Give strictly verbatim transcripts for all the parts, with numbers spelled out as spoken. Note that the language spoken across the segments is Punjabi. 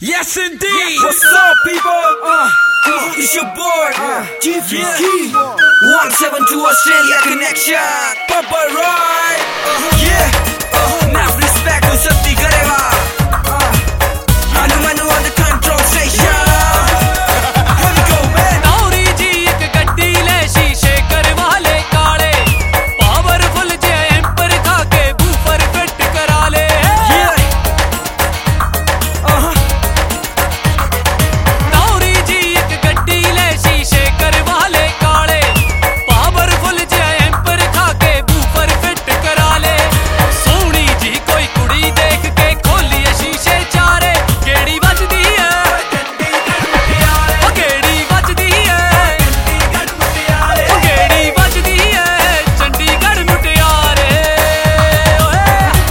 Yes, indeed. What's up, people? Uh, uh, it's your boy, uh, G V Key. one seven two Australia Connection. Papa Roy. Uh, yeah. Uh, enough respect to Sati Gareva. Uh, Manu Manu on the control station. Here we go, man. Tauri ji ek gaddi le sheeshe karwa le kaale. Powerful je amper kha ke boofer fit kara le. Yeah. Uh-huh. Tauri ji ek gaddi le sheeshe karwa le kaale. Powerful je amper kha ke boofer fit kara le. Soni ji koi kudi dekh ke kholiye sheeshe chaare. Kedi vajdi hai o kedi vajdi hai o kedi vajdi hai Chandigarh ਮੁਟਿਆਰੇ ਓਏ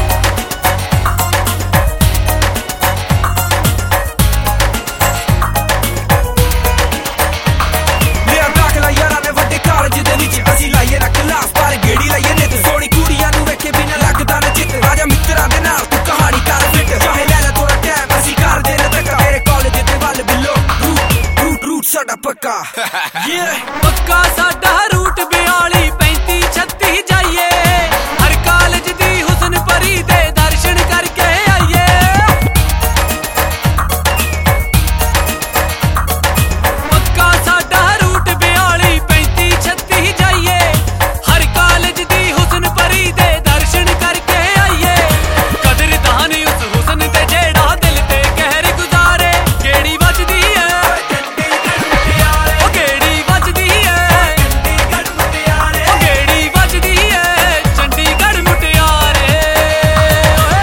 ਮੇਰਾ ਦਾਖਲਾ ਯਾਰਾਂ ਨੇ ਵੱਡੇ ਕਾਲਜ ਦੇ ਵਿੱਚ ਅਸੀਂ ਲਾਈਏ ਨਾ ਕਲਾਸ ਪਰ ਗੇੜੀ ਲਾਈਏ ਨਿੱਤ ਸੋਹਣੀ ਕੁੜੀਆਂ ਨੂੰ ਵੇਖੇ ਬਿਨਾਂ ਲੱਗਦਾ ਨਾ ਚਿੱਤ ਰਾਜਾ ਮਿੱਤਰਾਂ ਦੇ ਨਾਲ ਤੂੰ ਕਹਾਣੀ ਕਰ ਫਿੱਟ ਚਾਹੇ ਲੈ ਲੈ ਥੋੜਾ ਟਾਈਮ ਅਸੀਂ ਕਰਦੇ ਨੇ ਧੱਕਾ ਮੇਰੇ ਕਾਲਜ ਦੇ ਵੱਲ ਬਿੱਲੋ ਰੂਟ ਰੂਟ ਰੂਟ ਸਾਡਾ ਪੱਕਾ ਯੇ ਪੱਕਾ ਸਾਡਾ ਰੂਟ ਬਿਆਲੀ ਪੈਂਤੀ ਛੱਤੀ ਜਾਈਏ ਹਰ ਕਾਲਜ ਦੀ ਹੁਸਨ ਪਰੀ ਦੇ ਦਰਸ਼ਨ ਕਰਕੇ ਆਈਏ ਪੱਕਾ ਸਾਡਾ ਰੂਟ ਬਿਆਲੀ ਪੈਂਤੀ ਛੱਤੀ ਜਾਈਏ ਹਰ ਕਾਲਜ ਦੀ ਹੁਸਨ ਪਰੀ ਦੇ ਦਰਸ਼ਨ ਕਰਕੇ ਆਈਏ ਕਦਰਦਾਨ ਉਸ ਹੁਸਨ ਤੇ ਜਿਹੜਾ ਦਿਲ ਤੇ ਕਹਿਰ ਗੁਜ਼ਾਰੇ ਕਿਹੜੀ ਵੱਜਦੀ ਐ ਉਹ ਕਿਹੜੀ ਵੱਜਦੀ ਐ ਉਹ ਕਿਹੜੀ ਵੱਜਦੀ ਐ ਚੰਡੀਗੜ੍ਹ ਮੁਟਿਆਰੇ ਓਏ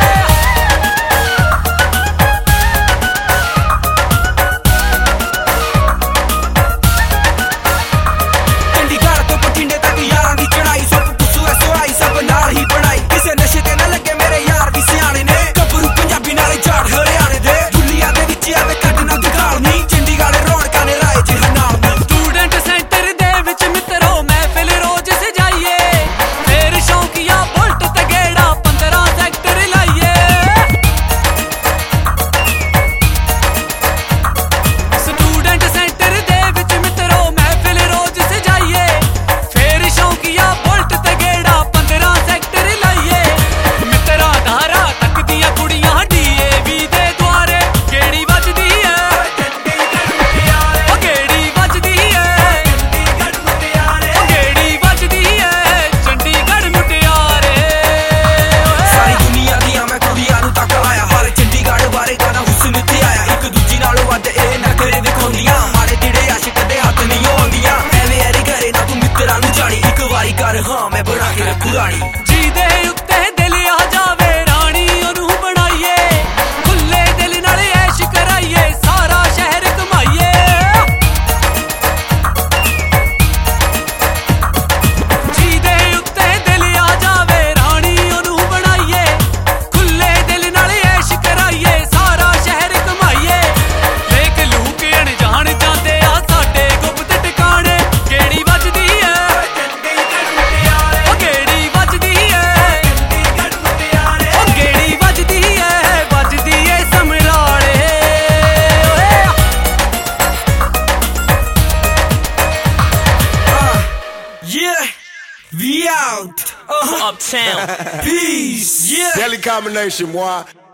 ਚੰਡੀਗੜ੍ਹ ਤੋਂ ਬਠਿੰਡੇ ਤੱਕ ਯਾਰਾਂ ਦੀ ਚੜਾਈ ਸੁੱਪ ਪੁੱਸੂ ਐਸਵਾਈ ਸਭ ਨਾਲ ਹੀ ਬਣਾਈ ਕਿਸੇ ਨਸ਼ੇ ਤੇ ਨਾ ਲੱਗੇ ਮੇਰੇ ਯਾਰ ਵੀ ਸਿਆਣੇ ਨੇ ਗੱਭਰੂ ਪੰਜਾਬੀ ਨਾਲੇ ਝਾੜ ਹਰਿਆਣੇ ਦੇ ਦੁਨੀਆ ਦੇ ਵਿੱਚ ਆਵੇ ਕੱਢਣਾ ਦਿਖਾਲ ਨਹੀਂ ਚੰਡੀਗੜ੍ਹ ਰੌਣਕਾਂ ਨੇ ਰਾਏ ਚ ਹਨਾਲ ਨਹੀਂ ਸਟੂਡੈਂਟ ਸੈਂਟਰ ਦੇ ਵਿੱਚ ਮਿੱਤਰੋ ਮਹਿਫਿਲ ਰੋਜ਼ ਸਜਾਈਏ ਫੇਰ ਸ਼ੌਂਕੀਆ ਬੁਲਟ ਤੇ ਗੇੜਾ ਪੰਦਰਾਂ ਸੈਕਟਰ ਲਾਈਏ ਸਟੂਡੈਂਟ ਸੈਂਟਰ ਦੇ ਵਿੱਚ ਮਿੱਤਰੋ ਮਹਿਫਿਲ ਰੋਜ਼ ਸਜਾਈਏ ਫੇਰ ਸ਼ੌਂਕੀਆ ਬੁਲਟ ਤੇ ਗੇੜਾ ਪੰਦਰਾਂ ਸੈਕਟਰ ਲਾਈਏ ਮਿੱਤਰਾਂ ਧਾਰਾ ਤੱਕ ਦੀਆਂ ਕੁੜੀਆਂ ਡੀਏਵੀ ਦੇ ਦੁਆਰੇ ਕਿਹੜੀ ਵੱਜਦੀ ਐ ਉਹ ਕਿਹੜੀ ਵੱਜਦੀ ਐ ਉਹ ਕਿਹੜੀ ਵੱਜਦੀ ਐ ਚੰਡੀਗੜ੍ਹ ਮੁਟਿਆਰੇ ਓਏ ਸਾਰੀ ਦੁਨੀਆ ਦੀਆਂ ਮੈਂ ਕੁੜੀਆਂ ਨੂੰ ਤੱਕ ਲਾਇਆ ਹਾਲੇ ਚੰਡੀਗੜ੍ਹ ਬਾਰੇ ਗਾਣਾ ਹੁਸਨ ਤੇ ਆਇਆ ਇੱਕ ਦੂਜੀ ਨਾਲੋਂ ਵੱਧ ਇਹ ਨਖਰੇ ਦਿਖਾਉਂਦੀਆਂ ਮਾੜੇ ਤੇੜੇ ਆਸ਼ਿਕ ਦੇ ਹੱਥ ਨਹੀਂ ਆਉਂਦੀਆਂ ਐਵੇਂ ਐਰੀ ਕਰੇ ਨਾ ਤੂੰ ਮਿੱਤਰਾਂ ਨੂੰ ਜਾਣੀ ਇੱਕ ਵਾਰੀ ਕਰ ਹਾਂ ਮੈਂ ਬਣਾ ਕੇ ਰੱਖੂ ਰਾਣੀ ਜਿਹਦੇ ਉੱਤੇ ਦਿਲ ਆ ਜਾਵੇ ਰਾਣੀ ਉਹਨੂੰ ਬਣਾਈਏ ਖੁੱਲੇ ਦਿਲ ਨਾਲ ਐਸ਼ ਕਰਾਈਏ ਸਾਰਾ ਸ਼ਹਿਰ ਘੁਮਾਈਏ ਜਿਹਦੇ ਉੱਤੇ ਦਿਲ ਆ ਜਾਵੇ ਰਾਣੀ ਉਹਨੂੰ ਬਣਾਈਏ ਖੁੱਲੇ ਦਿਲ ਨਾਲ ਐਸ਼ ਕਰਾਈਏ ਸਾਰਾ ਸ਼ਹਿਰ ਘੁਮਾਈਏ ਲੇਕ ਲੂਕ ਅਣਜਾਣ ਜਾਂਦੇ ਆ ਸਾਡੇ ਗੁਪਤ ਟਿਕਾਣੇ ਕਿਹੜੀ ਵੱਜਦੀ ਐ ਉਹ ਕਿਹੜੀ ਵੱਜਦੀ ਐ ਉਹ ਕਿਹੜੀ ਵੱਜਦੀ ਐ ਵੱਜਦੀ ਐ ਸਮਰਾਲੇ ਓਏ Yeah, we out. Uh-huh. Uptown. Peace. Yeah. Deadly combination, boy.